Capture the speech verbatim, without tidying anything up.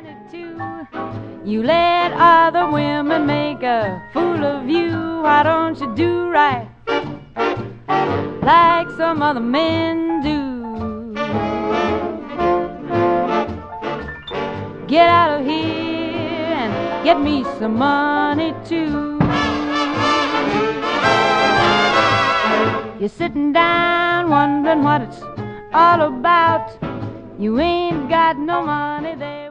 twenty-two. You let other women make a fool of you. Why don't you do right like some other men do? Get out of here and get me some money too. You're sitting down wondering what it's all about. You ain't got no money there.